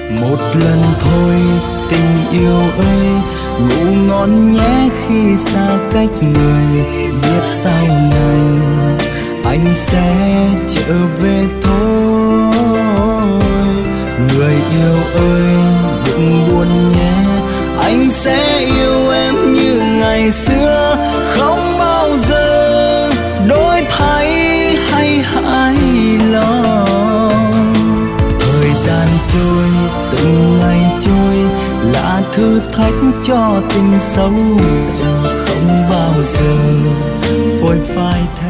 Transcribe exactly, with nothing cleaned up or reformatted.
Một lần thôi tình yêu ơi, ngủ ngon nhé khi xa cách người. Biết sau này anh sẽ trở về thôi. Người yêu ơi đừng buồn nhé, anh sẽ yêu em như ngày xưa, không bao giờ đổi thay hay hại lòng. Thời gian trôi từng ngày trôi là thử thách cho tình sâu đậm, không bao giờ vội phai theo